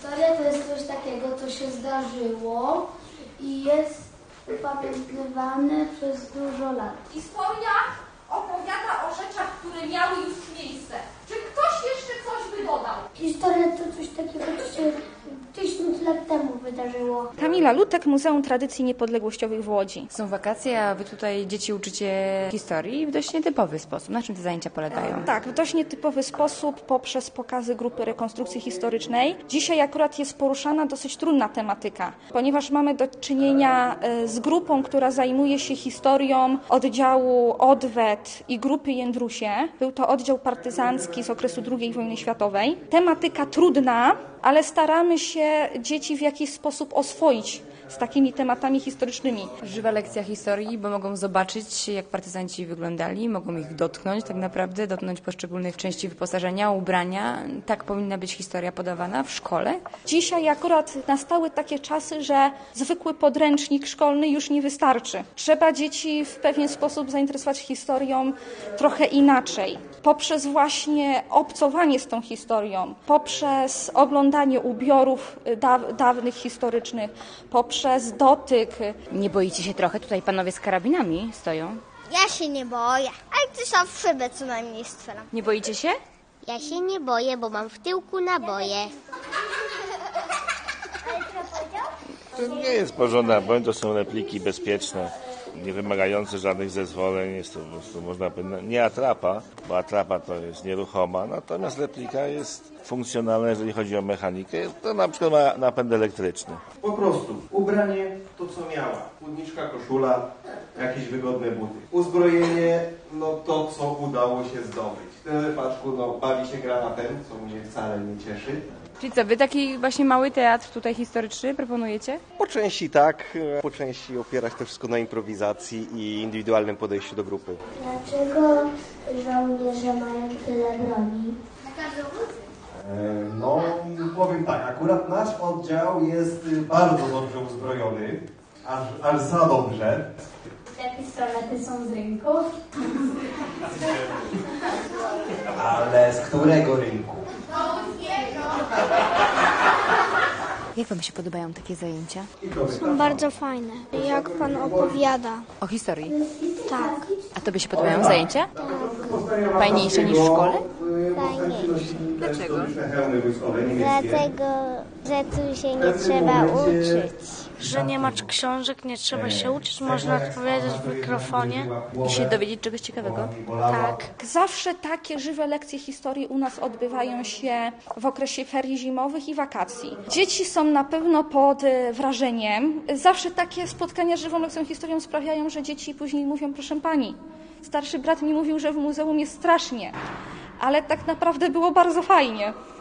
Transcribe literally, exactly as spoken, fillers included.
Historia to jest coś takiego, co się zdarzyło i jest upamiętnywane przez dużo lat. Historia opowiada o rzeczach, które miały już miejsce. Czy ktoś jeszcze coś by dodał? Historia to coś takiego, co się tysiąc lat temu wydarzyło. Kamila Lutek, Muzeum Tradycji Niepodległościowych w Łodzi. Są wakacje, a wy tutaj dzieci uczycie historii w dość nietypowy sposób. Na czym te zajęcia polegają? Tak, w dość nietypowy sposób poprzez pokazy grupy rekonstrukcji historycznej. Dzisiaj akurat jest poruszana dosyć trudna tematyka, ponieważ mamy do czynienia z grupą, która zajmuje się historią oddziału Odwet i grupy Jędrusie. Był to oddział partyzancki z okresu drugiej wojny światowej. Tematyka trudna, ale staramy się dzieci w jakiś sposób oswoić z takimi tematami historycznymi. Żywa lekcja historii, bo mogą zobaczyć, jak partyzanci wyglądali, mogą ich dotknąć tak naprawdę, dotknąć poszczególnych części wyposażenia, ubrania. Tak powinna być historia podawana w szkole. Dzisiaj akurat nastały takie czasy, że zwykły podręcznik szkolny już nie wystarczy. Trzeba dzieci w pewien sposób zainteresować historią trochę inaczej. Poprzez właśnie obcowanie z tą historią, poprzez oglądanie ubiorów da- dawnych historycznych, poprzez dotyk. Nie boicie się trochę? Tutaj panowie z karabinami stoją. Ja się nie boję, ale gdzieś tam w szybę co najmniej strzelam. Nie boicie się? Ja się nie boję, bo mam w tyłku naboje. To nie jest porządna broń, to są repliki bezpieczne, nie wymagające żadnych zezwoleń. Jest to po prostu, można powiedzieć, nie atrapa, bo atrapa to jest nieruchoma, natomiast replika jest funkcjonalna, jeżeli chodzi o mechanikę. To na przykład ma napęd elektryczny. Po prostu ubranie to, co miała. Spódniczka, koszula, jakieś wygodne buty. Uzbrojenie, no to, co udało się zdobyć. W tym wypadku no, bawi się granatem, co mnie wcale nie cieszy. Czyli co, wy taki właśnie mały teatr tutaj historyczny proponujecie? Po części tak, po części opierać to wszystko na improwizacji i indywidualnym podejściu do grupy. Dlaczego żołnierze mają tyle broni? No, powiem tak, akurat nasz oddział jest bardzo dobrze uzbrojony, aż, aż za dobrze. Te pistolety są z rynku? Ale z którego rynku? Jak wam się podobają takie zajęcia? Są bardzo fajne, jak pan opowiada. O historii? Tak, A tobie się podobają zajęcia? Fajniejsze niż w szkole? fajniejsze. Dlaczego? Dlatego, że tu się nie trzeba uczyć. Że nie ma książek, nie trzeba się uczyć, można odpowiadać w mikrofonie. I się dowiedzieć czegoś ciekawego? Tak. Zawsze takie żywe lekcje historii u nas odbywają się w okresie ferii zimowych i wakacji. Dzieci są na pewno pod e, wrażeniem. Zawsze takie spotkania z żywą lekcją historią sprawiają, że dzieci później mówią: proszę pani, starszy brat mi mówił, że w muzeum jest strasznie, ale tak naprawdę było bardzo fajnie.